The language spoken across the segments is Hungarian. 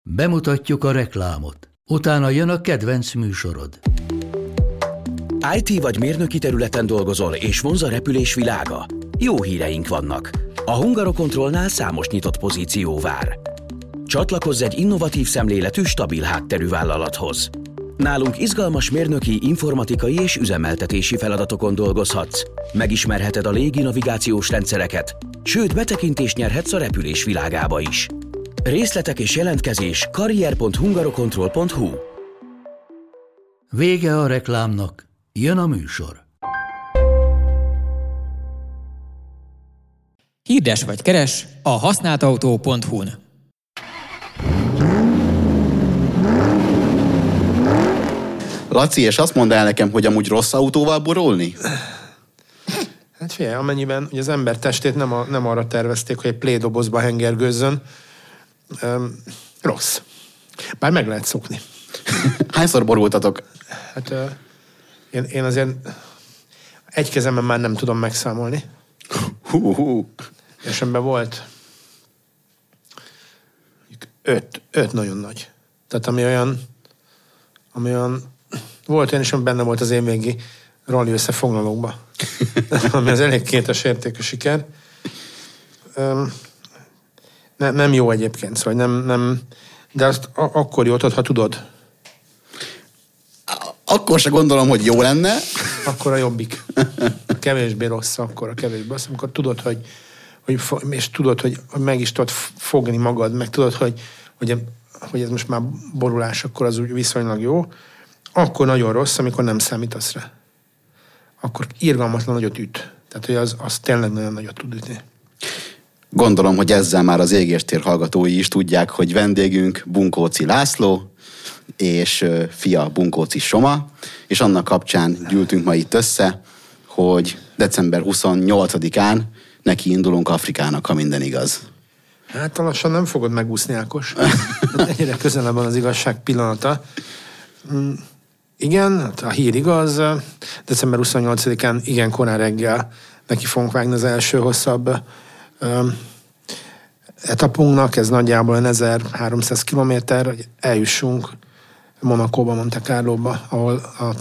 Bemutatjuk a reklámot. Utána jön a kedvenc műsorod. IT vagy mérnöki területen dolgozol, és vonz a repülés világa? Jó híreink vannak. A Hungarocontrolnál számos nyitott pozíció vár. Csatlakozz egy innovatív szemléletű, stabil hátterű vállalathoz. Nálunk izgalmas mérnöki, informatikai és üzemeltetési feladatokon dolgozhatsz. Megismerheted a légi navigációs rendszereket, sőt betekintést nyerhetsz a repülés világába is. Részletek és jelentkezés karrier.hungarocontrol.hu. Vége a reklámnak, jön a műsor. Hirdes vagy keres a használtautó.hu-n. Laci, és azt mondd el nekem, hogy amúgy rossz autóval borulni? Hát figyelj, amennyiben ugye az ember testét nem arra tervezték, hogy egy plédobozba hengergőzzön, rossz. Bár meg lehet szokni. Hányszor borultatok? Hát én azért egy kezemben már nem tudom megszámolni. És ebben volt 5 nagyon nagy. Tehát ami olyan volt olyan is, ami benne volt az évvégi rally összefoglalókban. Ami az elég kétes értékű siker. Nem jó egyébként, szóval nem, de azt akkor jó, ha tudod. Akkor se gondolom, hogy jó lenne. Akkor a jobbik. Kevésbé rossz, akkor a kevésbé rossz. Amikor tudod, és tudod, hogy meg is tudod fogni magad, meg tudod, hogy ez most már borulás, akkor az úgy viszonylag jó. Akkor nagyon rossz, amikor nem számítasz rá. Akkor irgalmatlan nagyot üt. Tehát, hogy az tényleg nagyon nagyot tud ütni. Gondolom, hogy ezzel már az Égéstér hallgatói is tudják, hogy vendégünk Bunkóci László, és fia Bunkóci Soma, és annak kapcsán gyűltünk ma itt össze, hogy december 28-án neki indulunk Afrikának, ha minden igaz. Hát lassan nem fogod megúszni, Ákos. Egyre közelebb van az igazság pillanata. Igen, a hír igaz. December 28-án igen korán reggel neki fogunk vágni az első hosszabb etapunknak. Ez nagyjából 1300 kilométer, hogy eljussunk Monacóba, Monte Carlóba, ahol a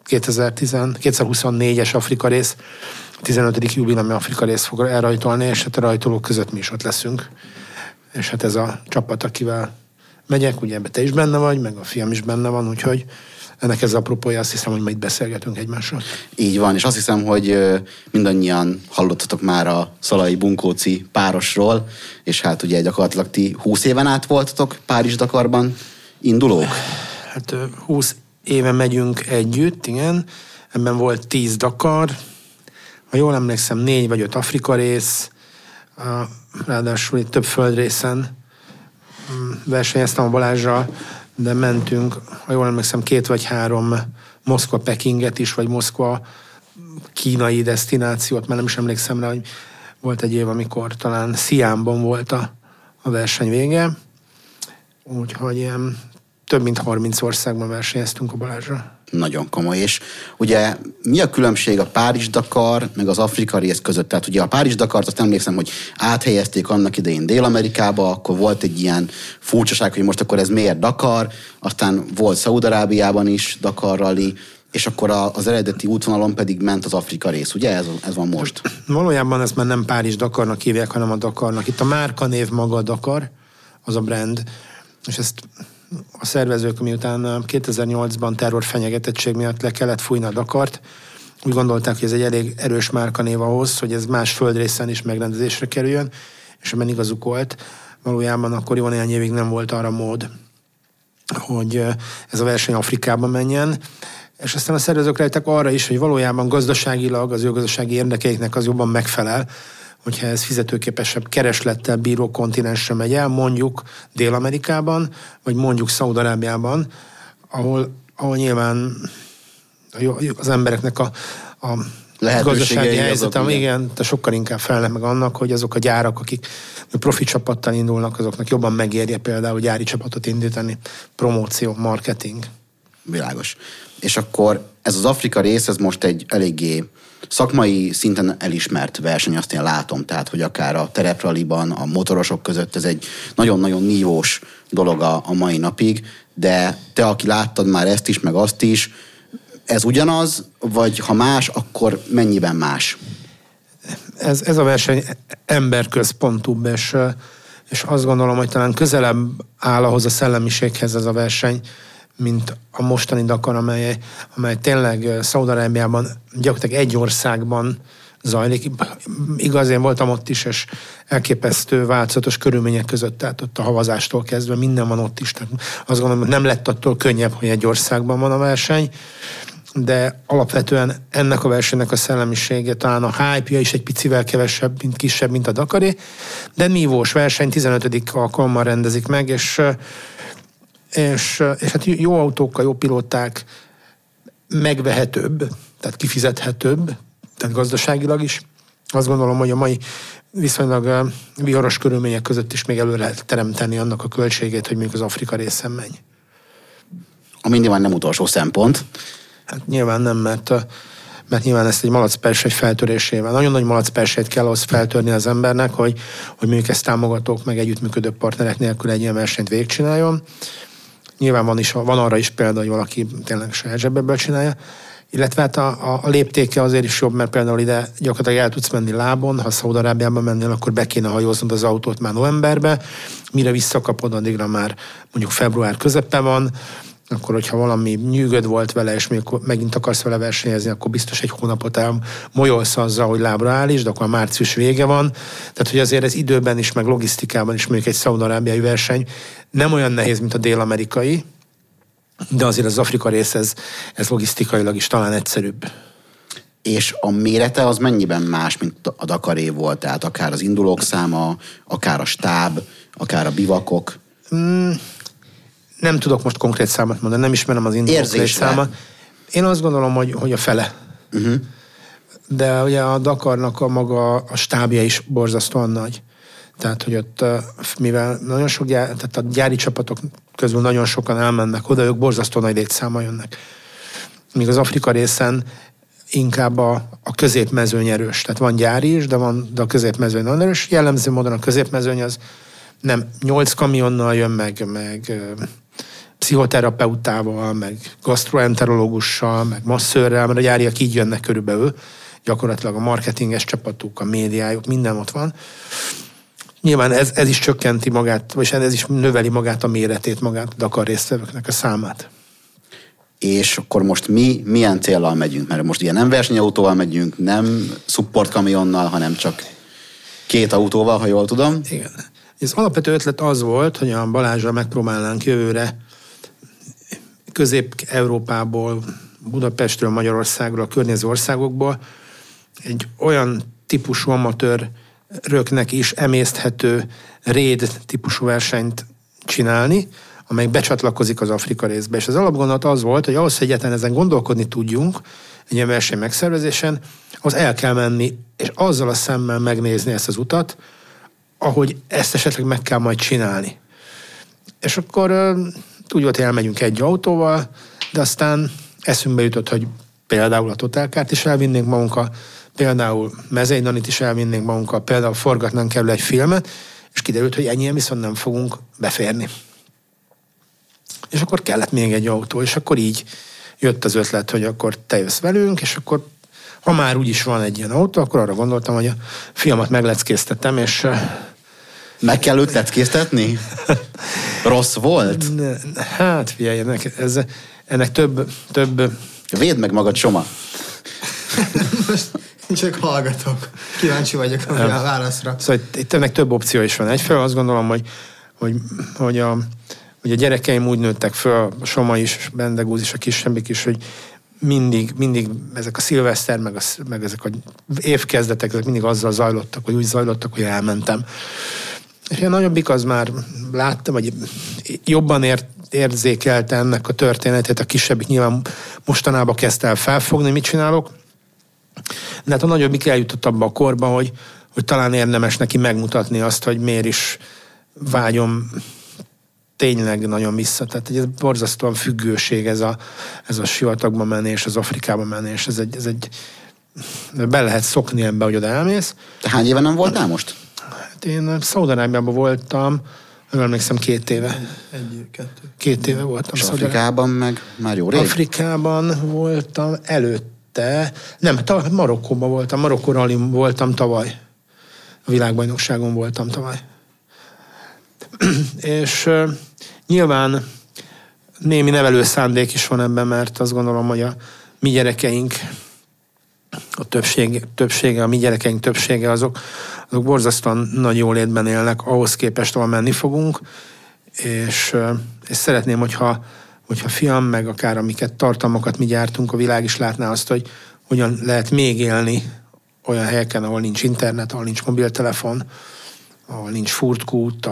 2024-es Afrika rész, a 15. jubileumi Afrika rész fog elrajtolni, és hát a rajtolók között mi is ott leszünk. És hát ez a csapat, akivel megyek, ugye ebben te is benne vagy, meg a fiam is benne van, úgyhogy ennek ez apropója, azt hiszem, hogy ma itt beszélgetünk egymással. Így van, és azt hiszem, hogy mindannyian hallottatok már a Szalai-Bunkóci párosról, és hát ugye gyakorlatilag ti 20 éven át voltatok Párizs-Dakarban indulók? Hát 20 éve megyünk együtt, igen. Ebben volt 10 Dakar, ha jól emlékszem, 4 vagy 5 Afrika rész, ráadásul itt több földrészen versenyeztem a Balázsral, de mentünk, ha jól emlékszem, 2 vagy 3 Moszkva-Pekinget is, vagy Moszkva-kínai desztinációt, mert nem is emlékszem rá, hogy volt egy év, amikor talán Sziánban volt a verseny vége. Úgyhogy ilyen több mint 30 országban versenyeztünk a Balázsra. Nagyon komoly, és ugye mi a különbség a Párizs-Dakar meg az Afrika rész között? Tehát ugye a Párizs-Dakart azt emlékszem, hogy áthelyezték annak idején Dél-Amerikába, akkor volt egy ilyen furcsaság, hogy most akkor ez miért Dakar, aztán volt Szaúd-Arábiában is Dakar rally, és akkor az eredeti útvonalon pedig ment az Afrika rész, ugye? Ez van most. Valójában ezt már nem Párizs-Dakarnak hívják, hanem a Dakarnak. Itt a márkanév maga a Dakar, az a brand, és ezt a szervezők, miután 2008-ban terrorfenyegetettség miatt le kellett fújni a Dakart, úgy gondolták, hogy ez egy elég erős márkanév ahhoz, hogy ez más földrészen is megrendezésre kerüljön, és ebben igazuk volt. Valójában akkor jó néhány évig nem volt arra mód, hogy ez a verseny Afrikában menjen, és aztán a szervezők rájöttek arra is, hogy valójában gazdaságilag az ő gazdasági érdekeiknek az jobban megfelel, hogyha ez fizetőképesebb kereslettel bíró kontinensre megy el, mondjuk Dél-Amerikában, vagy mondjuk Szaúd-Arábiában, ahol nyilván az embereknek a gazdasági helyzetem, igen, de sokkal inkább felelnek meg annak, hogy azok a gyárak, akik profi csapattal indulnak, azoknak jobban megérje például gyári csapatot indítani, promóció, marketing. Világos. És akkor ez az Afrika rész, ez most egy eléggé szakmai szinten elismert verseny, azt én látom, tehát, hogy akár a terepraliban, a motorosok között ez egy nagyon-nagyon nívós dolog a mai napig, de te, aki láttad már ezt is, meg azt is, ez ugyanaz, vagy ha más, akkor mennyiben más? Ez a verseny emberközpontúbb, és azt gondolom, hogy talán közelebb áll ahhoz a szellemiséghez ez a verseny, mint a mostani Dakar, amely tényleg Szaúd-Arábiában gyakorlatilag egy országban zajlik. Igaz, én voltam ott is, és elképesztő változatos körülmények között, tehát ott a havazástól kezdve minden van ott is. Tehát azt gondolom, hogy nem lett attól könnyebb, hogy egy országban van a verseny, de alapvetően ennek a versenynek a szellemisége, talán a hype-ja is egy picivel kisebb, mint a Dakaré, de nívós verseny, 15. alkalommal rendezik meg, és hát jó autókkal, jó pilóták, megvehetőbb, tehát kifizethetőbb, tehát gazdaságilag is. Azt gondolom, hogy a mai viszonylag viharos körülmények között is még elő lehet teremteni annak a költségét, hogy mondjuk az Afrika részen menj. Ami nyilván nem utolsó szempont. Hát nyilván nem, mert nyilván ezt egy malacpersely feltörésével. Nagyon nagy malacperselyt kell ahhoz feltörni az embernek, hogy mondjuk ezt támogatók meg együttműködő partnerek nélkül egy ilyen versenyt végigcsináljon. Nyilván van arra is példa, hogy valaki tényleg saját zsebből csinálja. Illetve hát a léptéke azért is jobb, mert például ide gyakorlatilag el tudsz menni lábon, ha Szaúd-Arábiában mennél, akkor be kéne hajóznod az autót már novemberbe, mire visszakapod, addigra már mondjuk február közepe van, akkor hogyha valami nyűgöd volt vele, és megint akarsz vele versenyezni, akkor biztos egy hónapot elmolyolsz azzal, hogy lábra állítsd, de akkor március vége van. Tehát, hogy azért ez időben is, meg logisztikában is mondjuk egy szaúd-arábiai verseny nem olyan nehéz, mint a dél-amerikai, de azért az Afrika rész ez logisztikailag is talán egyszerűbb. És a mérete az mennyiben más, mint a Dakaré volt? Tehát akár az indulók száma, akár a stáb, akár a bivakok? Nem tudok most konkrét számot mondani, nem ismerem az indulók számát. Én azt gondolom, hogy a fele. Uh-huh. De ugye a Dakarnak a stábja is borzasztóan nagy. Tehát, hogy ott, mivel nagyon sok tehát a gyári csapatok közül nagyon sokan elmennek oda, ők borzasztó nagy létszámmal jönnek. Míg az Afrika részen inkább a középmezőny erős. Tehát van gyári is, de a középmezőny nagyon erős. Jellemző módon a középmezőny az nem 8 kamionnal jön meg pszichoterapeutával, meg gasztroenterológussal, meg masszőrrel, mert a gyáriak így jönnek körülbelül. Gyakorlatilag a marketinges csapatuk, a médiájuk, minden ott van. Nyilván ez is csökkenti magát, vagy ez is növeli magát a méretét, magát a Dakar résztvevőknek a számát. És akkor most milyen céllal megyünk? Mert most ugye nem versenyautóval megyünk, nem supportkamionnal, hanem csak 2 autóval, ha jól tudom. Igen. Az alapvető ötlet az volt, hogy a Balázsra megpróbálnánk jövőre Közép-Európából, Budapestről, Magyarországról, a környező országokból egy olyan típusú amatőröknek is emészthető raid típusú versenyt csinálni, amely becsatlakozik az Afrika részbe. És az alapgondolat az volt, hogy ahhoz, hogy egyáltalán ezen gondolkodni tudjunk, egy ilyen verseny megszervezésen, az el kell menni, és azzal a szemmel megnézni ezt az utat, ahogy ezt esetleg meg kell majd csinálni. És akkor úgy volt, hogy elmegyünk egy autóval, de aztán eszünkbe jutott, hogy például a Totalkárt is elvinnénk magunkkal, például Mezei Danit is elvinnénk magunkkal, például forgatnánk kell egy filmet, és kiderült, hogy ennyien viszont nem fogunk beférni. És akkor kellett még egy autó, és akkor így jött az ötlet, hogy akkor te jössz velünk, és akkor ha már úgyis van egy ilyen autó, akkor arra gondoltam, hogy a fiamat megleckéztettem, és... Meg kell őt leckéztetni? Rossz volt? Hát figyelj, ennek több... Védd meg magad, Soma! Most csak hallgatok. Kíváncsi vagyok a válaszra. Szóval itt ennek több opció is van. Egyfelől azt gondolom, hogy a gyerekeim úgy nőttek föl, a Soma is, Bendegúz is, a kisebbik is, hogy mindig ezek a szilveszter, meg ezek az évkezdetek, ezek mindig azzal zajlottak, vagy úgy zajlottak, hogy elmentem. És a nagyobbik az már látta, vagy jobban érzékelte ennek a történetét, a kisebbik nyilván mostanában kezdte el felfogni, mit csinálok. De hát a nagyobbik eljutott abba a korba, hogy talán érdemes neki megmutatni azt, hogy miért is vágyom tényleg nagyon vissza. Tehát egy borzasztóan függőség ez a sivatagba menés, az Afrikába menés. Ez egy be lehet szokni ebbe, hogy oda elmész. Te hány éve nem voltál most? Hát én Szaúd-Arábiában voltam, nem emlékszem, 2 éve. 2 éve voltam. És Afrikában meg már jó rég? Afrikában voltam előtte, nem, Marokkóban voltam, Marokkó rallin voltam tavaly. A világbajnokságon voltam tavaly. És nyilván némi nevelő szándék is van ebben, mert azt gondolom, hogy a mi gyerekeink, a többsége, a mi gyerekeink többsége azok borzasztóan nagy jólétben élnek, ahhoz képest, ahol menni fogunk, és szeretném, hogyha fiam, meg akár amiket tartalmakat mi gyártunk, a világ is látná azt, hogy hogyan lehet még élni olyan helyeken, ahol nincs internet, ahol nincs mobiltelefon, ahol nincs furtkút,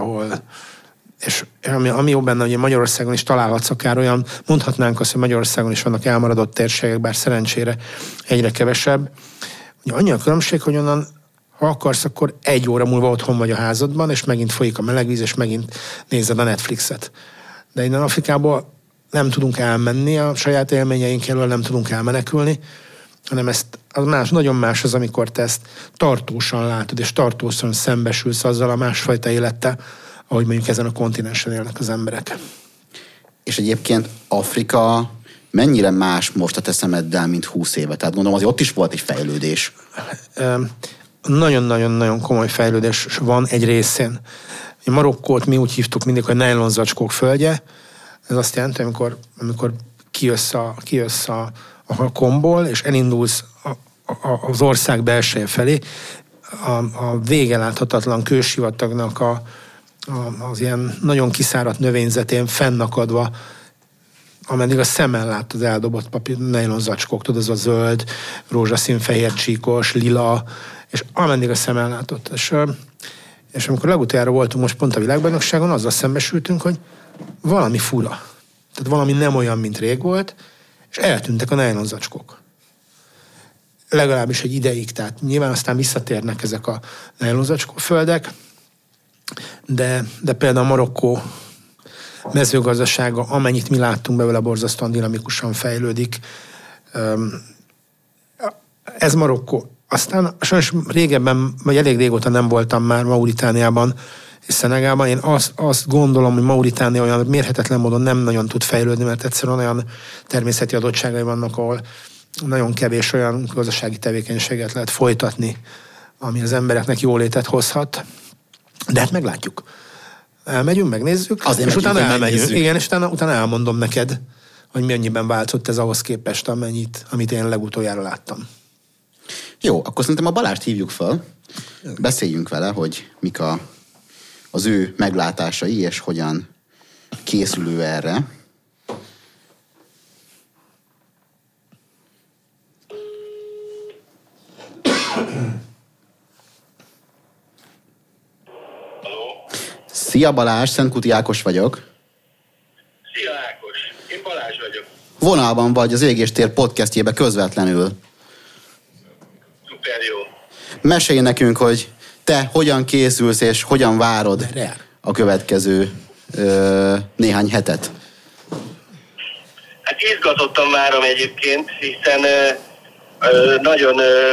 és ami jó benne, hogy Magyarországon is találhatsz akár olyan, mondhatnánk azt, hogy Magyarországon is vannak elmaradott térségek, bár szerencsére egyre kevesebb. Ugye annyi a különbség, hogy onnan, ha akarsz, akkor 1 óra múlva otthon vagy a házadban, és megint folyik a melegvíz, és megint nézed a Netflixet. De innen Afrikából nem tudunk elmenni, a saját élményeink elől nem tudunk elmenekülni, hanem nagyon más az, amikor te ezt tartósan látod, és tartósan szembesülsz azzal a másfajta élettel, ahogy mondjuk ezen a kontinensen élnek az emberek. És egyébként Afrika mennyire más most a te szemeddel, mint 20 éve? Tehát gondolom, azért ott is volt egy fejlődés. Nagyon-nagyon-nagyon komoly fejlődés van egy részén. A Marokkót mi úgy hívtuk mindig, hogy nejlonzacskók földje. Ez azt jelenti, amikor kijössz a komból, és elindulsz az ország belseje felé, a vége láthatatlan kősivatagnak az ilyen nagyon kiszáradt növényzetén fennakadva, ameddig a szemmel látod eldobott papír, nejlonzacskók, tudod, az a zöld, rózsaszín, fehér csíkos, lila, és ameddig a szemmel látod. És amikor legutoljára voltunk most pont a világbajnokságon, azzal szembesültünk, hogy valami fura. Tehát valami nem olyan, mint rég volt, és eltűntek a nejlonzacskók. Legalábbis egy ideig, tehát nyilván aztán visszatérnek ezek a nejlonzacskó földek, de például a Marokkó mezőgazdasága, amennyit mi láttunk belőle, borzasztóan dinamikusan fejlődik. Ez Marokkó. Aztán sajnos régebben, vagy elég régóta nem voltam már Mauritániában és Szenegálban. Én azt gondolom, hogy Mauritánia olyan mérhetetlen módon nem nagyon tud fejlődni, mert egyszerűen olyan természeti adottságai vannak, ahol nagyon kevés olyan gazdasági tevékenységet lehet folytatni, ami az embereknek jólétet hozhat. De hát meglátjuk. Elmegyünk, megnézzük, azért és utána elmegyünk. Igen, és utána elmondom neked, hogy mennyiben változott ez ahhoz képest, amit én legutoljára láttam. Jó, akkor szerintem a Balást hívjuk fel, beszéljünk vele, hogy mik az ő meglátásai, és hogyan készül ő erre. Szia Balázs, Szentkuti Ákos vagyok. Szia Ákos, én Balázs vagyok. Vonalban vagy az Ég és Tér podcastjébe közvetlenül. Szuper jó. Mesélj nekünk, hogy te hogyan készülsz és hogyan várod a következő néhány hetet. Hát izgatottan várom egyébként, hiszen nagyon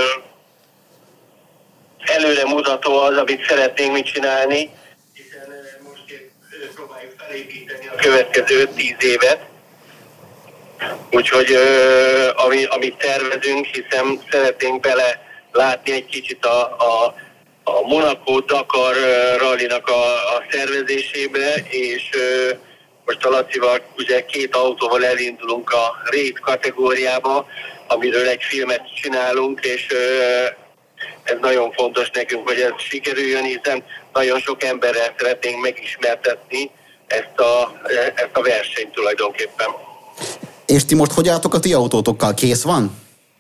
előremutató az, amit szeretnénk mit csinálni, hiszen most próbáljuk felépíteni a következő 10 évet. Úgyhogy amit tervezünk, hiszen szeretnénk bele látni egy kicsit a Monaco-Dakar rallinak a szervezésébe, és most a Lacival ugye 2 autóval elindulunk a Raid kategóriába, amiről egy filmet csinálunk, és ez nagyon fontos nekünk, hogy ez sikerüljön, hiszen nagyon sok emberrel szeretnénk megismertetni ezt a versenyt tulajdonképpen. És ti most hogy álltok a ti autótokkal? Kész van?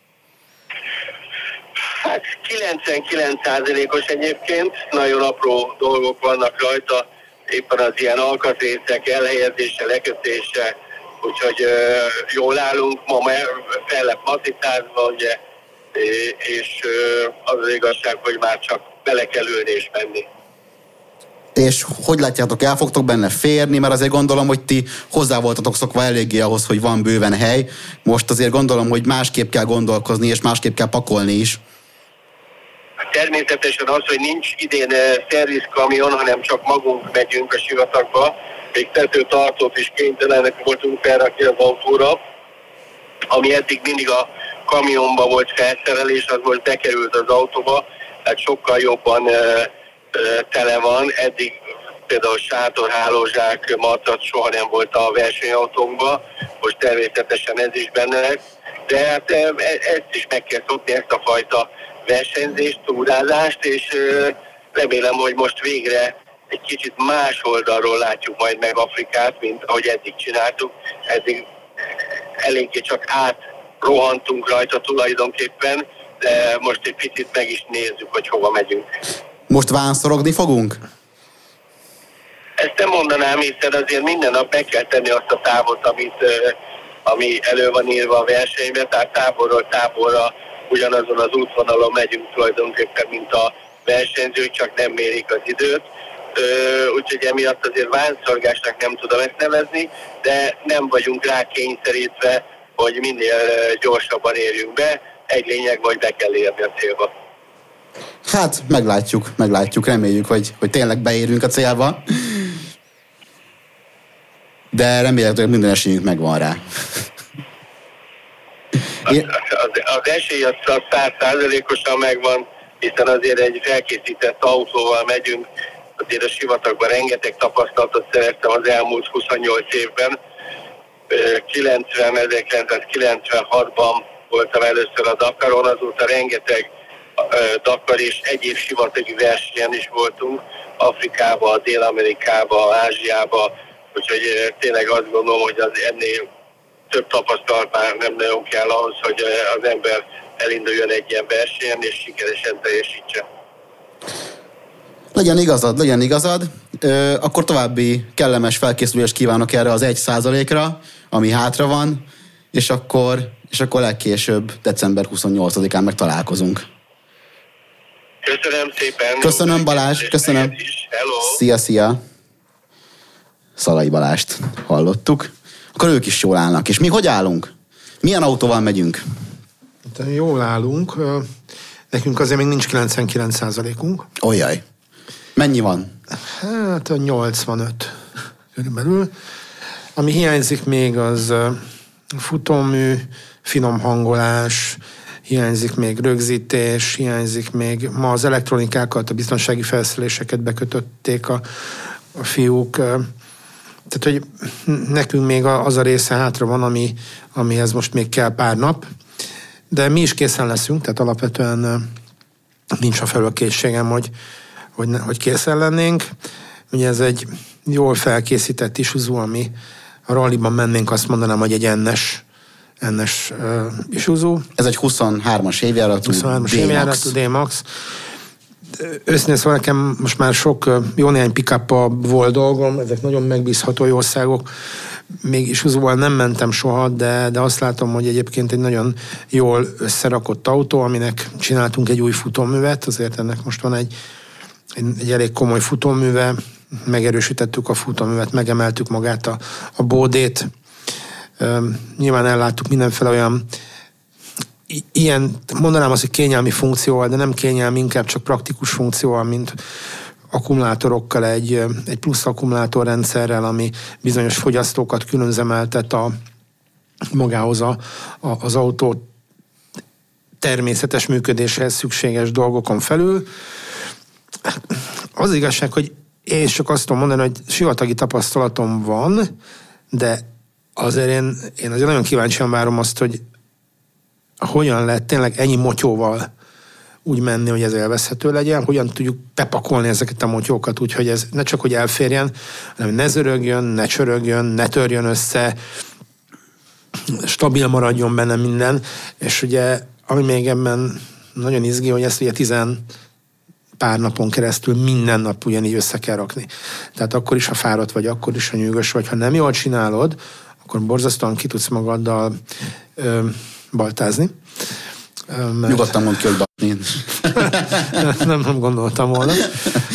Hát 99%-os egyébként, nagyon apró dolgok vannak rajta, éppen az ilyen alkatrészek elhelyezése, lekötése, úgyhogy jól állunk, ma fel lett matricázva, ugye, és az igazság, hogy már csak bele kell ülni és menni. És hogy látjátok, el fogtok benne férni, mert azért gondolom, hogy ti hozzá voltatok szokva eléggé ahhoz, hogy van bőven hely. Most azért gondolom, hogy másképp kell gondolkozni, és másképp kell pakolni is. Természetesen az, hogy nincs idén szervizkamion, hanem csak magunk megyünk a sivatagba. Még tetőtartót is kénytelenek voltunk felrakni az autóra, ami eddig mindig a kamionba volt felszerelés, az most bekerült az autóba, tehát sokkal jobban tele van. Eddig például sátorhálózsák, matrac soha nem volt a versenyautónkban, most természetesen ez is benne lesz, de hát ezt is meg kell szokni, ezt a fajta versenyzést, túrázást, és remélem, hogy most végre egy kicsit más oldalról látjuk majd meg Afrikát, mint ahogy eddig csináltuk. Eddig eléggé csak átrohantunk rajta tulajdonképpen, de most egy picit meg is nézzük, hogy hova megyünk. Most vánszorogni fogunk? Ezt nem mondanám, hiszen azért minden nap meg kell tenni azt a távot, ami elő van írva a versenybe, tehát táborról táborra ugyanazon az útvonalon megyünk tulajdonképpen, mint a versenyzők, csak nem mérik az időt. Úgyhogy emiatt azért vánszorgásnak nem tudom ezt nevezni, de nem vagyunk rá kényszerítve, hogy minél gyorsabban érjünk be. Egy lényeg, hogy be kell érni a célba. Hát, meglátjuk, reméljük, hogy tényleg beérünk a célba. De remélhetőleg, hogy minden esélyünk megvan rá. Az esély az 100%-osan megvan, hiszen azért egy felkészített autóval megyünk, azért a sivatagban rengeteg tapasztalatot szereztem az elmúlt 28 évben. 1996-ban voltam először a Dakaron, azóta rengeteg Dakar és egyéb sivatagi versenyen is voltunk, Afrikába, Dél-Amerikába, Ázsiába, úgyhogy tényleg azt gondolom, hogy az ennél több tapasztalat már nem nagyon kell ahhoz, hogy az ember elinduljon egy ilyen versenyen és sikeresen teljesítse. Legyen igazad. Akkor további kellemes felkészülést kívánok erre az 1%-ra, ami hátra van, és akkor legkésőbb december 28-án meg találkozunk. Köszönöm szépen. Köszönöm, Balázs, köszönöm. Hello. Szia. Szalai Balást hallottuk. Akkor ők is jól állnak. És mi hogy állunk? Milyen autóval megyünk? Jól állunk. Nekünk azért még nincs 99%-unk. Olyaj. Mennyi van? Hát 85 körülbelül. Ami hiányzik még az futómű, finom hangolás, hiányzik még rögzítés, hiányzik még ma az elektronikákat, a biztonsági felszereléseket bekötötték a fiúk. Tehát, hogy nekünk még az a része hátra van, amihez most még kell pár nap, de mi is készen leszünk, tehát alapvetően nincs a felül készségem, hogy készen lennénk. Ugye ez egy jól felkészített Isuzu, ami a rallyban mennénk, azt mondanám, hogy egy NS Isuzu. Ez egy 23-as évjáratú D-Max. D-Max. Őszintén szóval nekem most már sok, jó néhány pick-up-a volt dolgom, ezek nagyon megbízható országok. Még Isuzuval nem mentem soha, de azt látom, hogy egyébként egy nagyon jól összerakott autó, aminek csináltunk egy új futóművet, azért ennek most van egy elég komoly futóműve, megerősítettük a futóművet, megemeltük magát a bódét. Nyilván elláttuk mindenféle olyan ilyen, mondanám azt, hogy kényelmi funkcióval, de nem kényelmi, inkább csak praktikus funkcióval, mint akkumulátorokkal, egy plusz akkumulátorrendszerrel, ami bizonyos fogyasztókat különzemeltet magához az autó természetes működéshez szükséges dolgokon felül. Az igazság, hogy én csak azt tudom mondani, hogy sivatagi tapasztalatom van, de azért én azért nagyon kíváncsian várom azt, hogy hogyan lehet tényleg ennyi motyóval úgy menni, hogy ez élvezhető legyen, hogyan tudjuk bepakolni ezeket a motyókat, úgyhogy ez ne csak, hogy elférjen, hanem ne zörögjön, ne csörögjön, ne törjön össze, stabil maradjon benne minden, és ugye, ami még ebben nagyon izgi, hogy ezt ugye 10 pár napon keresztül minden nap ugyanígy össze kell rakni. Tehát akkor is, ha fáradt vagy, akkor is, ha nyűgös vagy, ha nem jól csinálod, akkor borzasztóan ki tudsz magaddal baltázni. Nyugodtan mondd ki, hogy nem gondoltam volna.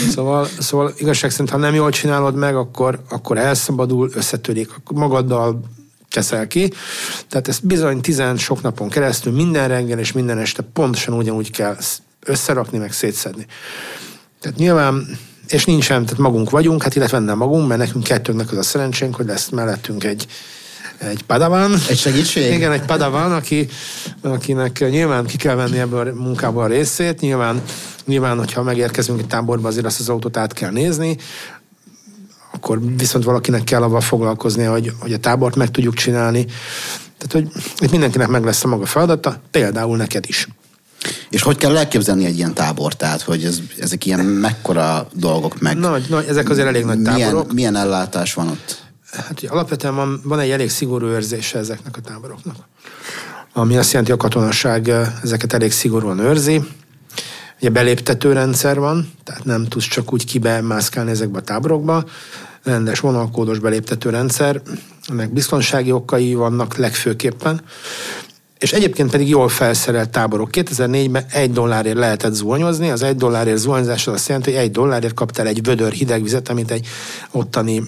Szóval igazság szerint, ha nem jól csinálod meg, akkor elszabadul, összetörik, akkor magaddal keszel ki. Tehát ezt bizony 10 sok napon keresztül minden reggel és minden este pontosan ugyanúgy kell összerakni, meg szétszedni. Tehát nyilván, és nincsen, tehát magunk vagyunk, hát illetve nem magunk, mert nekünk kettőnknek az a szerencsénk, hogy lesz mellettünk egy padawan. Egy segítség? Igen, egy padawan, akinek nyilván ki kell venni ebből a munkából a részét. Nyilván, hogyha megérkezünk egy táborba, azért azt az autót át kell nézni, akkor viszont valakinek kell avval foglalkoznia, hogy a tábort meg tudjuk csinálni. Tehát, hogy itt mindenkinek meg lesz a maga feladata, például neked is. És hogy kell elképzelni egy ilyen tábort? Tehát, hogy ezek ilyen mekkora dolgok meg? Nagy, ezek azért elég nagy táborok. Milyen ellátás van ott? Hát alapvetően van egy elég szigorú őrzése ezeknek a táboroknak. Ami azt jelenti, a katonaság ezeket elég szigorúan őrzi. Ugye beléptető rendszer van, tehát nem tudsz csak úgy kibemászkálni ezekbe a táborokba. Rendes vonalkódos beléptető rendszer, ennek biztonsági okai vannak legfőképpen. És egyébként pedig jól felszerelt táborok. 2004-ben $1 lehetett zuhanyozni, az $1 zuhanyzás az azt jelenti, hogy $1 kaptál egy vödör hideg vizet, amit egy ottani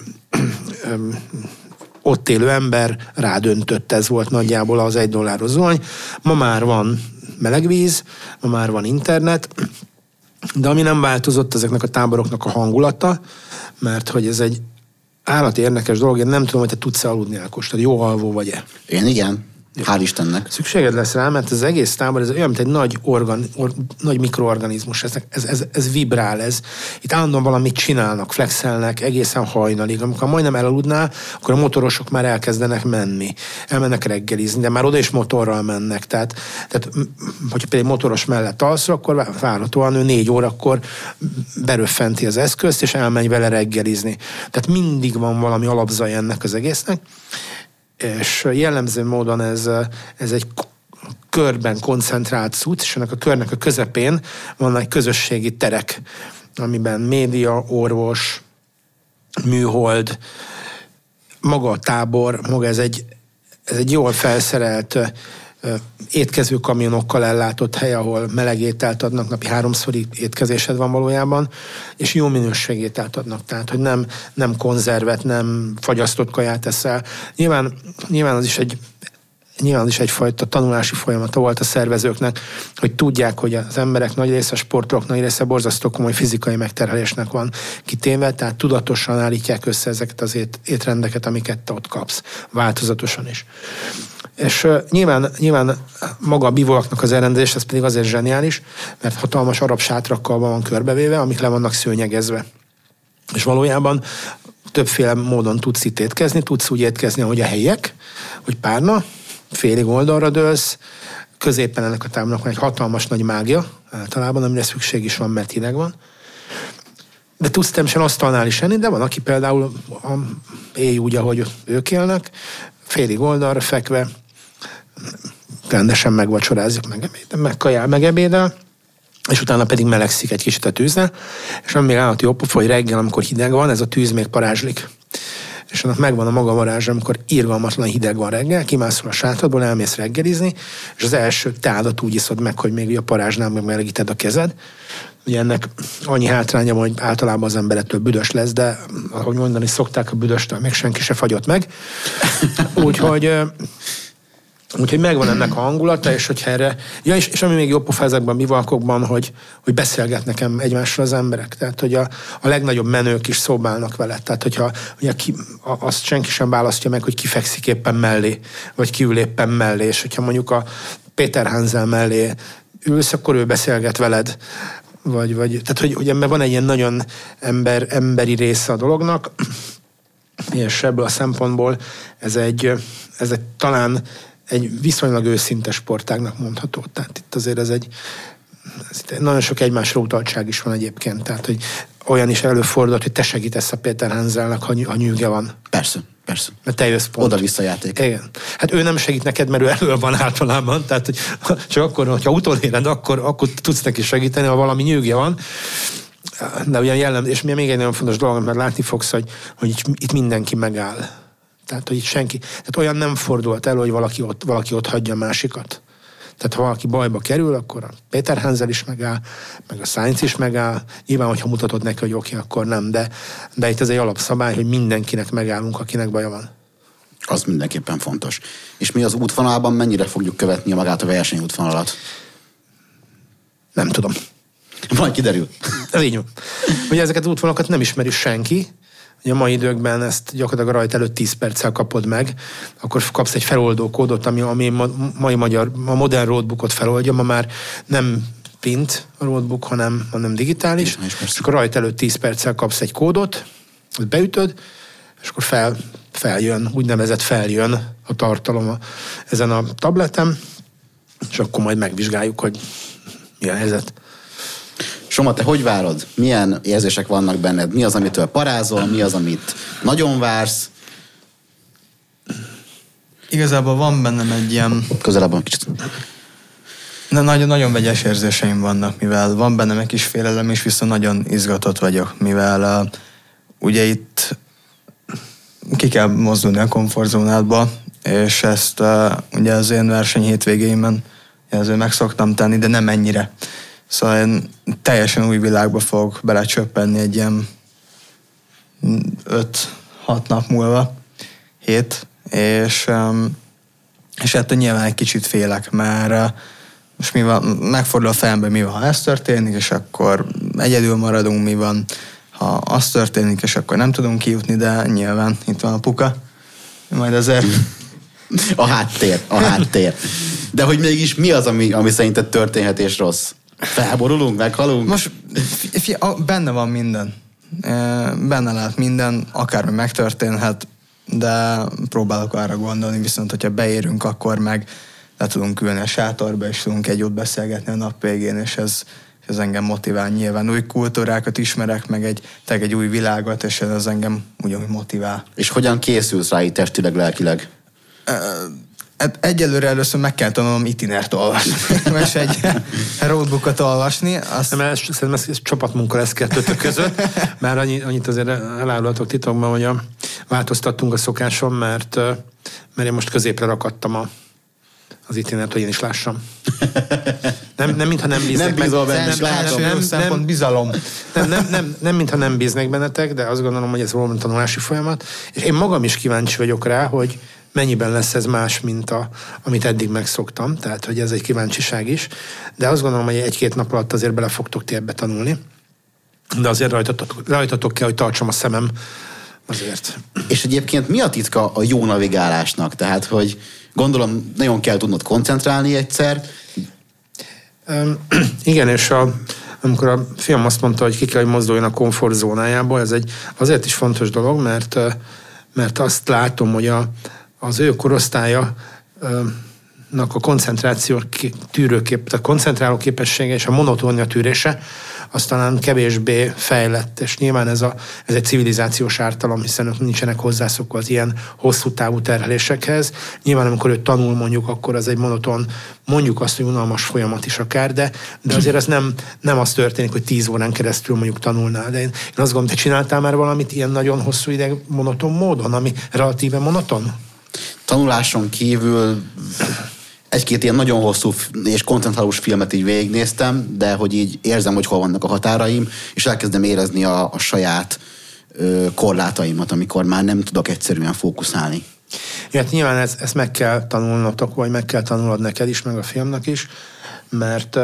ott élő ember rádöntött, ez volt nagyjából az $1 zuhany. Ma már van meleg víz, ma már van internet, de ami nem változott ezeknek a táboroknak a hangulata, mert hogy ez egy állati érdekes dolog, én nem tudom, hogy te tudsz aludni, Ákos, tehát jó alvó vagy-e? Én igen. Hál' Istennek. Szükséged lesz rá, mert az egész tábor ez olyan, mint egy nagy mikroorganizmus. Ez vibrál, itt állandóan valamit csinálnak, flexelnek egészen hajnalig. Amikor majdnem elaludnál, akkor a motorosok már elkezdenek menni. Elmennek reggelizni, de már oda is motorral mennek. Tehát hogyha például motoros mellett alszol, akkor várhatóan ő 4 órakor beröffenti az eszközt, és elmegy vele reggelizni. Tehát mindig van valami alapzaj ennek az egésznek. És jellemző módon ez egy körben koncentrált cucc, és ennek a körnek a közepén vannak egy közösségi terek, amiben média, orvos, műhold, maga a tábor, maga ez egy jól felszerelt étkező kamionokkal ellátott hely, ahol meleg ételt adnak, napi 3-szori étkezésed van valójában, és jó minőségű ételt adnak, tehát, hogy nem konzervet, nem fagyasztott kaját eszel. Nyilván az is egyfajta tanulási folyamata volt a szervezőknek, hogy tudják, hogy az emberek nagy része, a sportolók nagy része borzasztó komoly fizikai megterhelésnek van kitéve, tehát tudatosan állítják össze ezeket az étrendeket, amiket te ott kapsz, változatosan is. És nyilván maga a bivouaknak az elrendezés, ez pedig azért zseniális, mert hatalmas arab sátrakkal van körbevéve, amik le vannak szőnyegezve. És valójában többféle módon tudsz itt étkezni, tudsz úgy étkezni, ahogy a helyiek, hogy párna, félig oldalra dőlsz, középen ennek a tábornak van egy hatalmas nagy mágja, általában, amire szükség is van, mert hideg van. De tudsz természetesen asztalnál is enni, de van, aki például éj úgy, ahogy ők élnek, félig oldalra fekve, rendesen megvacsorázik, megebédel, és utána pedig melegszik egy kicsit a tűzzel, és ami még állati jó pofa, hogy reggel, amikor hideg van, ez a tűz még parázslik. És annak megvan a maga varázsa, amikor irgalmatlan hideg van reggel, kimászol a sátradból, elmész reggelizni, és az első teádat úgy iszod meg, hogy még a parázsnál megmelegíted a kezed. Ugye ennek annyi hátránya van, hogy általában az ember ettől büdös lesz, de ahogy mondani szokták, a büdöstől még senki se fagyott meg. Úgyhogy megvan ennek a hangulata, és hogyha erre... Ja, és ami még jobb pofa ezekben a bivalkokban, hogy beszélgetnek egymással az emberek. Tehát, hogy a legnagyobb menők is szobálnak vele. Tehát, hogyha azt senki sem választja meg, hogy ki fekszik éppen mellé, vagy ki ül éppen mellé, és hogyha mondjuk a Péter Hansel mellé ülsz, akkor ő beszélget veled. Tehát, hogy ebben van egy ilyen nagyon emberi része a dolognak, és ebből a szempontból ez egy talán egy viszonylag őszinte sportágnak mondható. Tehát itt azért nagyon sok egymásra utaltság is van egyébként. Tehát, hogy olyan is előfordult, hogy te segítesz a Péter Hanselnek, ha nyűge van. Persze. Mert te jössz pont. Oda-vissza játék. Igen. Hát ő nem segít neked, mert ő elől van általában. Tehát, hogy csak akkor, hogyha utoléred, akkor tudsz neki segíteni, ha valami nyűgje van. De ugye és még egy nagyon fontos dolog, mert látni fogsz, hogy itt mindenki megáll. Tehát, hogy itt senki. Tehát olyan nem fordult elő, hogy valaki ott hagyja a másikat. Tehát ha valaki bajba kerül, akkor a Peter Hansel is megáll, meg a Sainz is megáll. Nyilván, hogyha mutatod neki, hogy oké, akkor nem, de itt ez egy alapszabály, hogy mindenkinek megállunk, akinek baja van. Az mindenképpen fontos. És mi az útvonalban mennyire fogjuk követni magát a versenyútvonalat? Nem tudom. Majd kiderül. Ez így van. Ugye ezeket az útvonalakat nem ismeri senki. Ugye a mai időkben ezt gyakorlatilag a rajt előtt 10 perccel kapod meg, akkor kapsz egy feloldó kódot, ami a modern roadbookot feloldja, ma már nem print a roadbook, hanem digitális, és akkor rajt előtt 10 perccel kapsz egy kódot, azt beütöd, és akkor feljön, úgynevezett feljön a tartalom ezen a tableten, és akkor majd megvizsgáljuk, hogy mi a helyzet. Soma, te hogy várod? Milyen érzések vannak benned? Mi az, amitől parázol? Mi az, amit nagyon vársz? Igazából van bennem egy ilyen... Közelebb kicsit. Nagyon vegyes érzéseim vannak, mivel van bennem egy kis félelem, és viszont nagyon izgatott vagyok, mivel ugye itt ki kell mozdulni a komfortzónádba, és ezt ugye az én verseny hétvégéimen ezért meg szoktam tenni, de nem ennyire. Szóval én teljesen új világba fogok belecsöppenni egy ilyen 5-6 nap múlva, 7, és ettől nyilván egy kicsit félek, mert most mi van, megfordul a fejembe, mi van, ha ez történik, és akkor egyedül maradunk, mi van, ha az történik, és akkor nem tudunk kijutni, de nyilván itt van a puka, majd azért... A háttér. De hogy mégis mi az, ami szerinted történhet és rossz? Felborulunk, meghalunk? Most benne van minden. Benne lehet minden, akármi megtörténhet, de próbálok arra gondolni, viszont hogyha beérünk, akkor meg le tudunk ülni a sátorba, és tudunk egy jót beszélgetni a nap végén, és ez engem motivál nyilván. Új kultúrákat ismerek, meg egy új világot, és ez engem ugyanúgy motivál. És hogyan készülsz rá itt testileg, lelkileg? Egyelőre először meg kell tanulnom itinert olvasni, és egy roadbookot olvasni. Szerintem ez csapatmunka lesz kettőtök között, mert annyit azért elárulhatok titokban, hogy változtattunk a szokáson, mert én most középre rakadtam az itinert, hogy én is lássam. Nem mintha nem bíznek. Nem bízol benne, szempont bizalom. Nem mintha nem bíznek bennetek, de azt gondolom, hogy ez valami tanulási folyamat. És én magam is kíváncsi vagyok rá, hogy mennyiben lesz ez más, mint amit eddig megszoktam, tehát hogy ez egy kíváncsiság is, de azt gondolom, hogy 1-2 nap alatt azért bele fogtok ti ebbe tanulni, de azért rajtatok kell, hogy tartsam a szemem azért. És egyébként mi a titka a jó navigálásnak? Tehát, hogy gondolom, nagyon kell tudnod koncentrálni egyszer. Igen, és amikor a fiam azt mondta, hogy ki kell, hogy mozduljon a komfortzónájából, ez azért is fontos dolog, mert azt látom, hogy az ő korosztálya a koncentráció tehát koncentráló képessége és a monotónia tűrése az talán kevésbé fejlett, és nyilván ez egy civilizációs ártalom, hiszen ők nincsenek hozzászokva az ilyen hosszú távú terhelésekhez. Nyilván amikor ő tanul mondjuk, akkor az egy monoton, mondjuk azt, hogy unalmas folyamat is akár, de azért az nem az történik, hogy 10 órán keresztül mondjuk tanulnál. De én azt gondolom, te csináltál már valamit ilyen nagyon hosszú ideig monoton módon, ami relatíve monoton? Tanuláson kívül 1-2 ilyen nagyon hosszú és koncentrálós filmet így végignéztem, de hogy így érzem, hogy hol vannak a határaim, és elkezdem érezni a saját korlátaimat, amikor már nem tudok egyszerűen fókuszálni. Hát nyilván ezt meg kell tanulnotok, vagy meg kell tanulnod neked is, meg a filmnek is, mert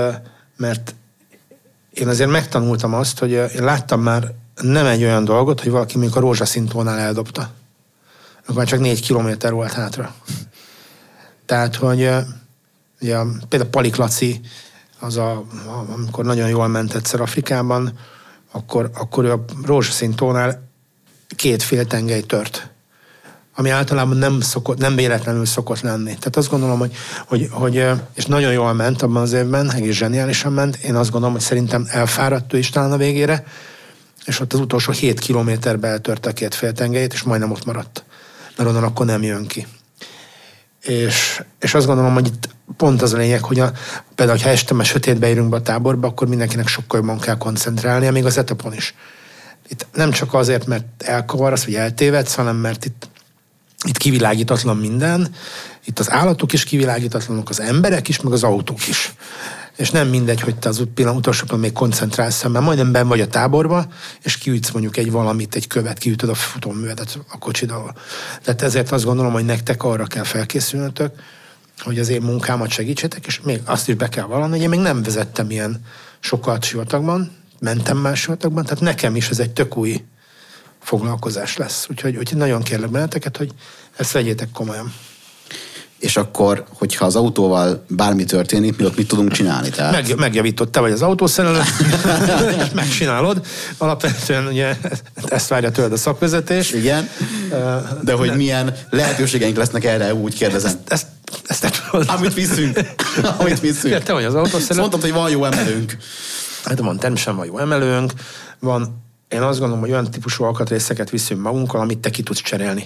én azért megtanultam azt, hogy én láttam már nem egy olyan dolgot, hogy valaki mondjuk a rózsaszíntónál eldobta. Akkor már csak 4 kilométer volt hátra. Tehát, hogy ugye, például Palik Laci, amikor nagyon jól ment egyszer Afrikában, akkor ő a rózsaszíntónál 2 féltengely tört. Ami általában nem véletlenül szokott lenni. Tehát azt gondolom, hogy és nagyon jól ment abban az évben, egész zseniálisan ment. Én azt gondolom, hogy szerintem elfáradt ő is talán a végére, és ott az utolsó 7 kilométerbe eltörte a 2 féltengelyét, és majdnem ott maradt. Mert onnan akkor nem jön ki. És azt gondolom, hogy itt pont az a lényeg, hogy például, ha este már sötétbe érünk be a táborba, akkor mindenkinek sokkal jobban kell koncentrálnia, még az etapon is. Itt nem csak azért, mert elkavarsz, vagy eltévedsz, hanem mert itt itt kivilágítatlan minden, itt az állatok is kivilágítatlanok, az emberek is, meg az autók is. És nem mindegy, hogy te az utolsó pillanatban még koncentrálsz szemben, majdnem benn vagy a táborba, és kiütsz mondjuk egy követ, kiütöd a futóművedet a kocsidal. Tehát ezért azt gondolom, hogy nektek arra kell felkészülnötök, hogy az én munkámat segítsetek, és még azt is be kell vallani, hogy én még nem vezettem ilyen sokat sivatagban, mentem már sivatagban, tehát nekem is ez egy tök új foglalkozás lesz. Úgyhogy nagyon kérlek benneteket, hogy ezt vegyétek komolyan. És akkor, hogyha az autóval bármi történik, mi ott mit tudunk csinálni? Tehát... Megjavított, te vagy az autószerelő, és megcsinálod. Alapvetően ugye ezt várja tőled a szakvezetés. Igen, de hogy milyen lehetőségeink lesznek erre, úgy kérdezem. Ezt te tudod. Amit viszünk. Te vagy az autószerelő. Mondtad, hogy van jó emelőnk. Hát természetesen van jó emelőnk. Én azt gondolom, hogy olyan típusú alkatrészeket viszünk magunkkal, amit te ki tudsz cserélni.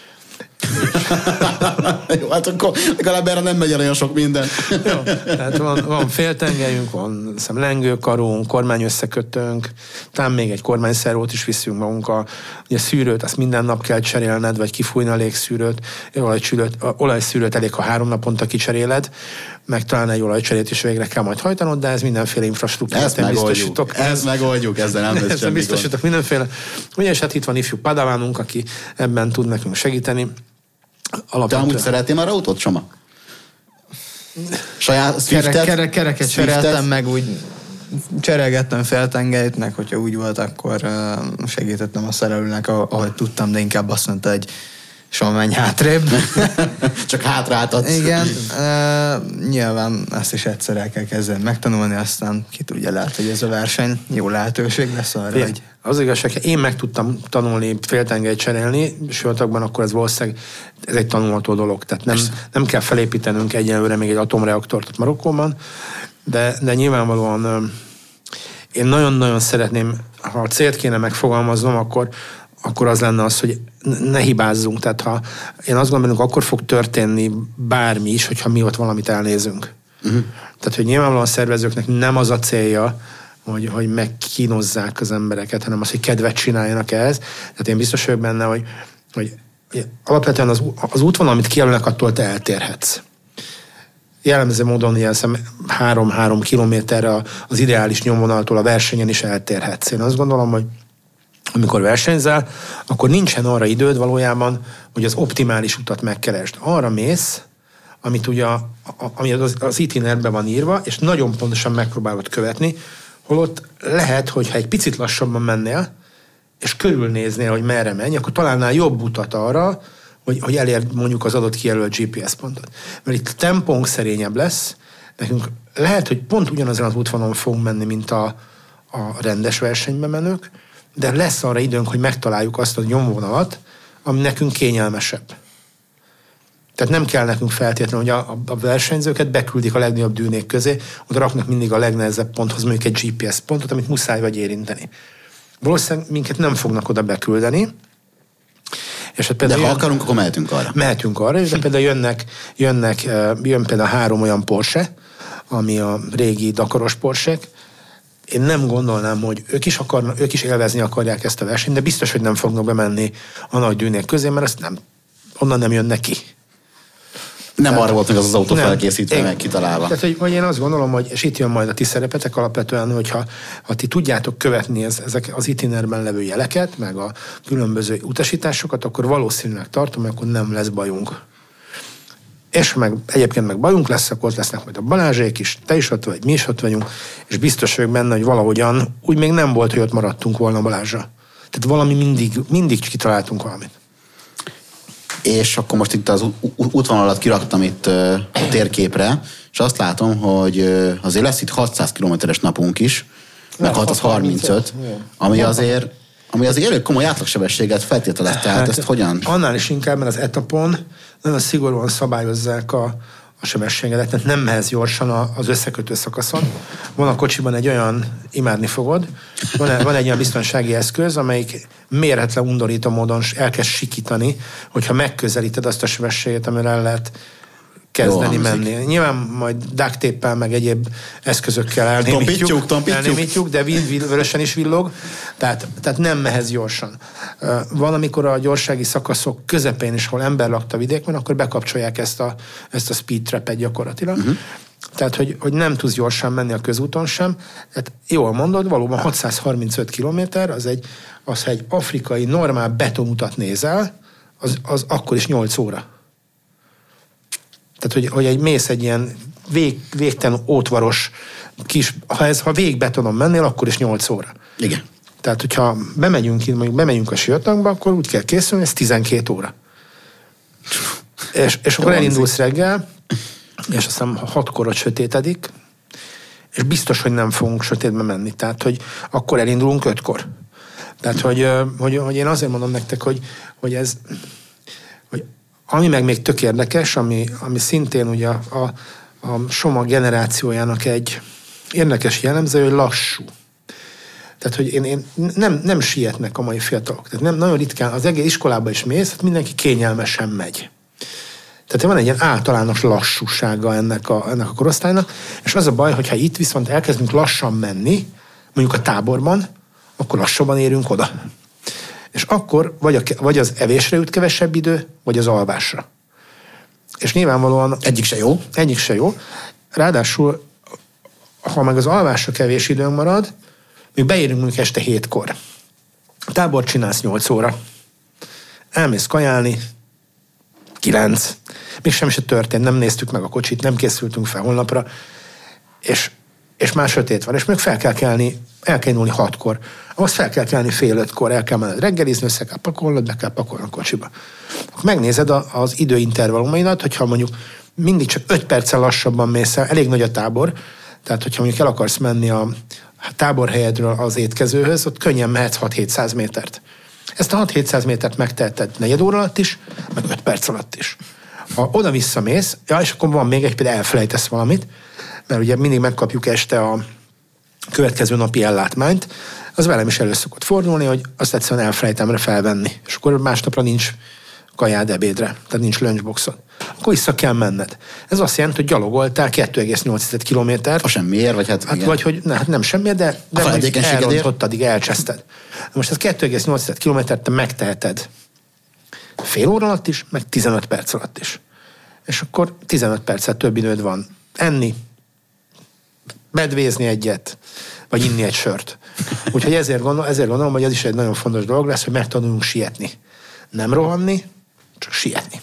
Jó, hát akkor legalább erre nem megy el olyan sok minden. Jó, tehát van féltengelyünk, van lengőkarunk, kormányösszekötőnk, talán még egy kormányszervót is viszünk magunkkal. Ugye szűrőt, azt minden nap kell cserélned, vagy kifújni a légszűrőt. Olajszűrőt elég, ha 3 naponta kicseréled, meg talán egy olajcserét is végre kell majd hajtanod, de ez mindenféle infrastruktúrát biztosítok. Ezt megoldjuk, ezzel nem lesz semmi biztosítok mindenféle. Ugye, és hát itt van ifjú padavánunk, aki ebben tud nekünk segíteni. Te amúgy szeretnél már autót, Csoma? Saját Swiftet? Kereket cseréltem, meg úgy cserélgettem feltengelyt, meg hogyha úgy volt, akkor segítettem a szerelőnek, ahogy tudtam, de inkább azt mondta, hogy Soha menj hátrébb. Csak hátráltatsz. Igen, nyilván ezt is egyszer el kell kezdeni megtanulni, aztán ki tudja, lehet, hogy ez a verseny jó lehetőség lesz arra, hogy... Az igazság, én meg tudtam tanulni féltengelyt cserélni, sivatagban, akkor ez valószínűleg ez egy tanulható dolog. Tehát nem kell felépítenünk egyelőre még egy atomreaktort Marokkóban, de nyilvánvalóan én nagyon-nagyon szeretném, ha a célt kéne megfogalmaznom, akkor az lenne az, hogy ne hibázzunk. Tehát ha én azt gondolom, akkor fog történni bármi is, hogyha mi ott valamit elnézünk. Uh-huh. Tehát, hogy nyilvánvalóan a szervezőknek nem az a célja, hogy megkínozzák az embereket, hanem az, hogy kedvet csináljanak ehhez. Tehát én biztos vagyok benne, hogy alapvetően az útvonal, amit kijelölnek, attól te eltérhetsz. Jellemző módon ilyen 3 kilométerre az ideális nyomvonaltól a versenyen is eltérhetsz. Én azt gondolom, hogy amikor versenyzel, akkor nincsen arra időd valójában, hogy az optimális utat megkeresd. Arra mész, amit ugye ami az itinerben van írva, és nagyon pontosan megpróbálod követni, holott lehet, hogyha egy picit lassabban mennél, és körülnéznél, hogy merre menj, akkor találnál jobb utat arra, hogy elérd mondjuk az adott kijelölt GPS pontot. Mert itt a tempónk szerényebb lesz, nekünk lehet, hogy pont ugyanazon az útvonalon fogunk menni, mint a rendes versenyben menők, de lesz arra időnk, hogy megtaláljuk azt a nyomvonalat, ami nekünk kényelmesebb. Tehát nem kell nekünk feltétlenül, hogy a versenyzőket beküldik a legnagyobb dűnék közé, oda raknak mindig a legnehezebb ponthoz mondjuk egy GPS pontot, amit muszáj vagy érinteni. Valószínűleg minket nem fognak oda beküldeni. És hát de ha akarunk, akkor mehetünk arra. Mehetünk arra, és például jön például 3 olyan Porsche, ami a régi Dakaros Porsche-k. Én nem gondolnám, hogy ők is élvezni akarják ezt a versenyt, de biztos, hogy nem fognak bemenni a nagy dűnék közé, mert onnan nem jön neki. Nem arra volt meg az autó felkészítve, meg kitalálva. Tehát, hogy én azt gondolom, hogy és itt jön majd a ti szerepetek alapvetően, hogyha ti tudjátok követni ezek az itinerben levő jeleket, meg a különböző utasításokat, akkor valószínűleg tartom, hogy akkor nem lesz bajunk. És egyébként meg bajunk lesz, akkor ott lesznek majd a Balázsék is, te is ott vagy, mi is ott vagyunk, és biztos vagyok benne, hogy valahogyan úgy még nem volt, hogy ott maradtunk volna Balázsra. Tehát valami mindig kitaláltunk valamit. És akkor most itt az útvonalat kiraktam itt a térképre, és azt látom, hogy azért lesz itt 600 kilométeres napunk is, meg 635, ami azért elég komoly átlagsebességet feltételez, tehát ezt hogyan? Annál is inkább, mert az etapon nagyon szigorúan szabályozzák a sebességedet, tehát nem mehetsz gyorsan az összekötő szakaszon. Van a kocsiban egy olyan, imádni fogod, van egy olyan biztonsági eszköz, amelyik mérhetlen undorító módon elkezd sikítani, hogyha megközelíted azt a sebességet, amire el lehet kezdeni menni. Nyilván majd duct tape-el meg egyéb eszközökkel elnémítjuk, de vörösen is villog, tehát nem mehetsz gyorsan. Van, amikor a gyorsági szakaszok közepén is, hol ember lakta vidékben, akkor bekapcsolják ezt a speed trap-et gyakorlatilag. Tehát, hogy nem tudsz gyorsan menni a közúton sem. Tehát jól mondod, valóban 635 kilométer, az egy afrikai normál betonutat nézel, az akkor is 8 óra. Tehát, hogy mész egy ilyen végtelen ótvaros kis, ha végbetonon mennél, akkor is 8 óra. Igen. Tehát, hogyha bemegyünk a sivatagba, akkor úgy kell készülni, ez 12 óra. És akkor elindulsz reggel, és aztán 6-kor sötétedik, és biztos, hogy nem fogunk sötétbe menni. Tehát, hogy akkor elindulunk 5-kor. Tehát, hogy én azért mondom nektek, hogy ez, hogy ami meg még tök érdekes, ami szintén ugye a Soma generációjának egy érdekes jellemző, hogy lassú. Tehát, hogy én nem sietnek a mai fiatalok. Tehát nem, nagyon ritkán, az egész iskolába is mész, hát mindenki kényelmesen megy. Tehát van egy ilyen általános lassúsága ennek a korosztálynak, és az a baj, hogyha itt viszont elkezdünk lassan menni, mondjuk a táborban, akkor lassabban érünk oda. És akkor vagy az evésre jut kevesebb idő, vagy az alvásra. És nyilvánvalóan... Egyik se jó. Ráadásul, ha meg az alvásra kevés időnk marad, még beérünk mondjuk este 7-kor. A tábort csinálsz 8 óra. Elmész kajálni, 9. Még semmi se történt, nem néztük meg a kocsit, nem készültünk fel holnapra, és már sötét van, és még el kell indulni 6-kor. Ahhoz fel kell kelni 4:30-kor, el kell menned reggelizni, össze kell pakolnod, be kell pakolni a kocsiba. Akkor megnézed az időintervallumaidat, hogyha mondjuk mindig csak 5 perccel lassabban mész el, elég nagy a tábor, tehát hogyha mondjuk el akarsz menni a táborhelyedről az étkezőhöz, ott könnyen mehetsz 6-700 métert. Ezt a 6-700 métert megteheted 4 óra alatt is, meg 5 perc alatt is. Ha oda-vissza mész, és akkor van még például elfelejtesz valamit, mert ugye mindig megkapjuk este a következő napi ellátmányt, az velem is elő szokott fordulni, hogy azt egyszerűen elfelejtem felvenni, és akkor másnapra nincs kajád ebédre, tehát nincs lunchboxod. Akkor vissza kell menned. Ez azt jelenti, hogy gyalogoltál 2,8 kilométert. Ha semmiért, vagy hát igen. Vagy hogy nem semmiért, de elrontottad, elcseszted. Most ez 2,8 kilométert te megteheted fél óra alatt is, meg 15 perc alatt is. És akkor 15 perccel több időd van enni, medvézni egyet, vagy inni egy sört. Úgyhogy ezért gondolom, hogy ez is egy nagyon fontos dolog lesz, hogy megtanuljunk sietni. Nem rohanni, csak sietni.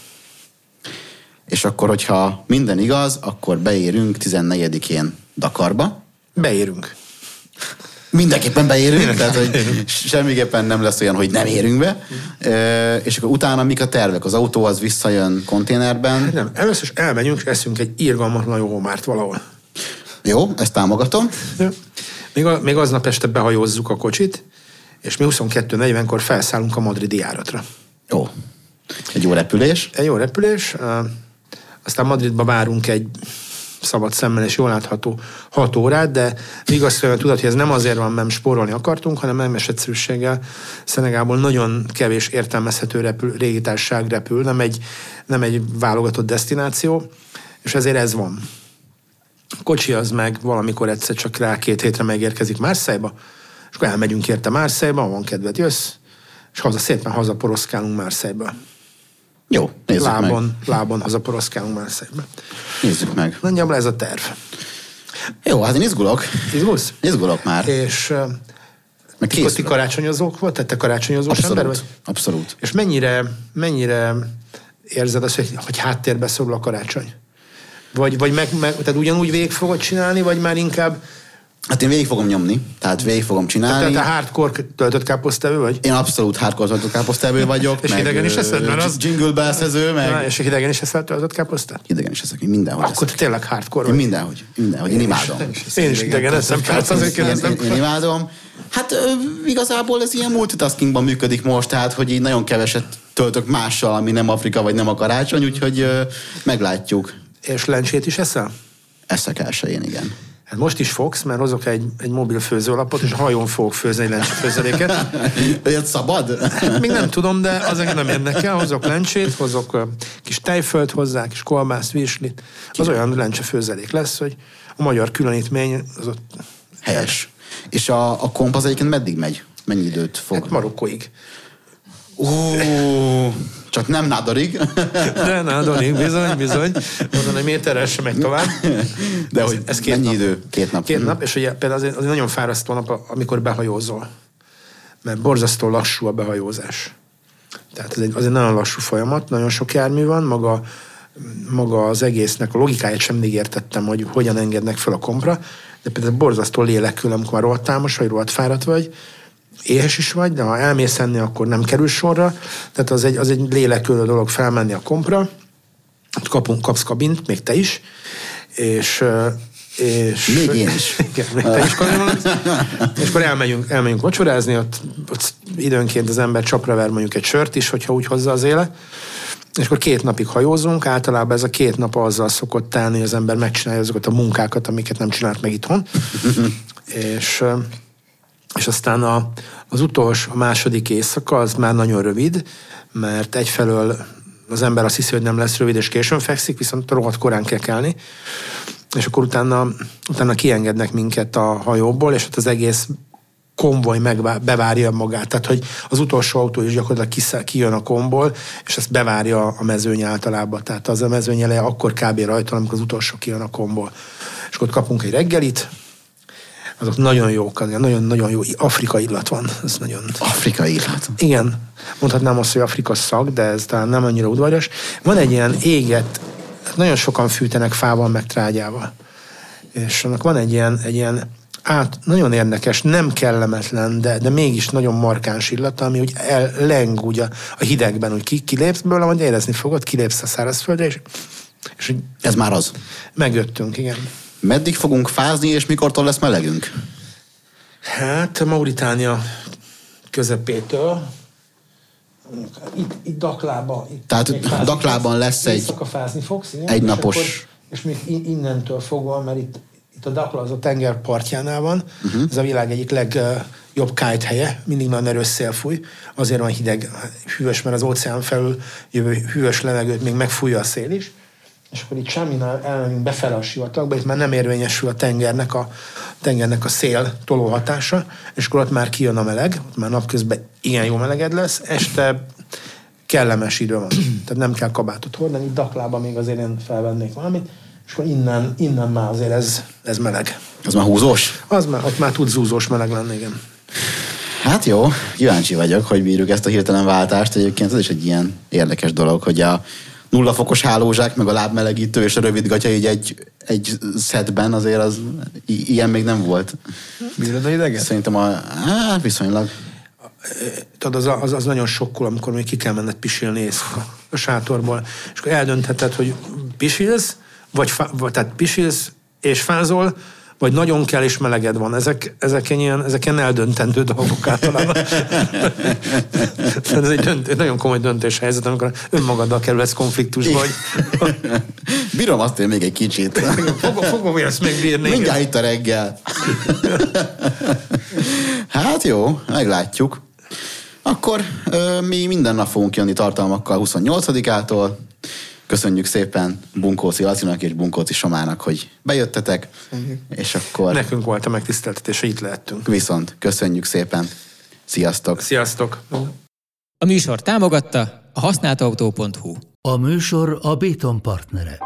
És akkor, hogyha minden igaz, akkor beérünk 14-én Dakarba. Beérünk. Mindenképpen beérünk, tehát hogy semmiképpen nem lesz olyan, hogy nem érünk be. És akkor utána mik a tervek? Az autó az visszajön konténerben? Nem, először is elmegyünk, és eszünk egy irgalmatlan jó homárt valahol. Jó, ezt támogatom. Ja. Még aznap este behajózzuk a kocsit, és mi 22:40-kor felszállunk a madridi járatra. Jó. Egy jó repülés. Aztán Madridba várunk egy szabad szemmel és jól látható 6 órát, de igaz, hogy tudod, hogy ez nem azért van, mert spórolni akartunk, hanem nemes egyszerűséggel Szenegából nagyon kevés értelmezhető légitársaság repül, nem egy válogatott desztináció, és ezért ez van. A kocsi az meg valamikor egyszer csak rá 2 hétre megérkezik Marseille-ba, és akkor elmegyünk érte Marseille-ba, van kedved, jössz, és szépen hazaporoszkálunk Marseille-ba. Jó, nézzük meg. Lábon hazaporoszkálunk Marseille-be. Nézzük meg. Nagyjából ez a terv. Jó, hát én izgulok. Izgulsz? Izgulok már. És ti karácsonyozók volt? Tehát te karácsonyozós ember vagy? Abszolút. És mennyire érzed azt, hogy háttérbe szorul a karácsony? Vagy tehát ugyanúgy végig fogod csinálni, vagy már inkább... Hát én végig fogom nyomni, tehát végig fogom csinálni. Tehát te hardcore töltött káposztevő vagy? Én abszolút hardcore töltött káposztevő vagyok. És hidegen is eszed, mert az... Jingle bells-ező, meg... Na, és hidegen is eszel töltött káposztát? Hidegen is eszek, én mindenhogy eszek. Akkor tényleg hardcore vagy? Én mindenhogy, én imádom. Én is hidegen eszem, perc azért kérdezem. Én imádom. Hát igazából ez ilyen multitaskingban működik most, tehát hogy így nagyon keveset töltök mással, ami nem Afrika, vagy nem a karácsony, úgyhogy meglátjuk. És lencsét is eszel? Eszek elsőjén, igen. Hát most is fogsz, mert hozok egy mobil főzőlapot, és a hajón fogok főzni egy lencsefőzeléket. Ilyet szabad? Hát még nem tudom, de az engem nem érdekel. Hozok lencsét, hozok kis tejfölt hozzá, kis kolbászt, virslit. Az olyan lencsefőzelék lesz, hogy a magyar különítmény az ott... Helyes. És a komp az egyébként meddig megy? Mennyi időt fog? Hát Marokkóig. Csak nem nádarig. De nádarig, bizony. Mondom, egy méterrel sem megy tovább. De hogy ez mennyi nap? Idő? 2 nap. 2 nap, és ugye például azért nagyon fárasztó nap, amikor behajózol. Mert borzasztó lassú a behajózás. Tehát ez egy nagyon lassú folyamat, nagyon sok jármű van, maga az egésznek a logikáját sem mindig értettem, hogy hogyan engednek fel a kompra, de például borzasztó lélekül, amikor már rohadt álmos vagy, rohadt fáradt vagy, éhes is vagy, de ha elmész enni, akkor nem kerül sorra. Tehát az egy lélekülő dolog felmenni a kompra, kapsz kabint, még te is, és még én is. Igen, még te is és akkor elmegyünk vacsorázni, ott időnként az ember csapra ver mondjuk egy sört is, hogyha úgy hozza az élet. És akkor 2 napig hajózunk, általában ez a 2 nap azzal szokott telni, hogy az ember megcsinálja azokat a munkákat, amiket nem csinált meg itthon. És aztán az utolsó, a második éjszaka az már nagyon rövid, mert egyfelől az ember azt hiszi, hogy nem lesz rövid, és későn fekszik, viszont rohadt korán kell kelni. És akkor utána kiengednek minket a hajóból, és ott az egész konvoj bevárja magát. Tehát, hogy az utolsó autó is gyakorlatilag kijön a komból, és ezt bevárja a mezőny általában. Tehát az a mezőny eleje akkor kb. Rajta, amikor az utolsó kijön a komból. És akkor kapunk egy reggelit, azok nagyon jók, nagyon jó afrikai illat van. Ez nagyon... Afrikai illat? Igen. Mondhatnám azt, hogy Afrika szag, de ez talán nem annyira udvarias. Van egy ilyen éget, nagyon sokan fűtenek fával, meg trágyával. És annak van egy ilyen nagyon érdekes, nem kellemetlen, de mégis nagyon markáns illata, ami úgy leng úgy a hidegben, úgy kilépsz belőle, majd érezni fogod, kilépsz a szárazföldre, és ez már az? Megjöttünk, igen. Meddig fogunk fázni, és mikortól lesz melegünk? Hát Mauritánia közepétől, itt Daklában. Tehát Daklában lesz egy fázni fogsz, igen? egynapos... És még innentől fogva, mert itt a Dakla az a tenger partjánál van, ez a világ egyik legjobb kite helye, mindig nagyon erős szél fúj, azért van hideg, hűvös, mert az óceán felül jövő hűvös levegőt még megfújja a szél is, és akkor itt Chaminál elmegyünk befele a sivatagba, itt már nem érvényesül a tengernek a szél toló hatása, és akkor ott már kijön a meleg, ott már napközben igen jó meleged lesz, este kellemes idő van, tehát nem kell kabátot hordani, itt Daklában még azért én felvennék valamit, és akkor innen már azért ez meleg. Az már húzós? Ott már tud zúzós meleg lenni, igen. Hát jó, kíváncsi vagyok, hogy bírjuk ezt a hirtelen váltást. Egyébként ez is egy ilyen érdekes dolog, hogy a 0 fokos hálózsák, meg a lábmelegítő és a rövid gatya így egy szetben azért az ilyen még nem volt. Bírod a hideget? Szerintem viszonylag. Tudod, az nagyon sokkol, amikor még ki kell menned pisilni a sátorból. És akkor eldöntheted, hogy pisilsz, tehát pisilsz és fázol, vagy nagyon kell és meleged van. Ezek ilyen eldöntendő dolgok általában. Ez egy nagyon komoly döntéshelyzet, amikor önmagaddal kerülhetsz konfliktusba. Bírom azt én még egy kicsit. Fogom ezt megbírni. Mindjárt itt a reggel. Hát jó, meglátjuk. Akkor mi minden nap fogunk jönni tartalmakkal 28-ától. Köszönjük szépen Bunkóci Lacinak és Bunkóci Somának, hogy bejöttetek. És akkor... Nekünk volt a megtiszteltetés, hogy itt lehettünk. Viszont köszönjük szépen. Sziasztok! Sziasztok! A műsor támogatta a használtautó.hu. A műsor a Béton partnere.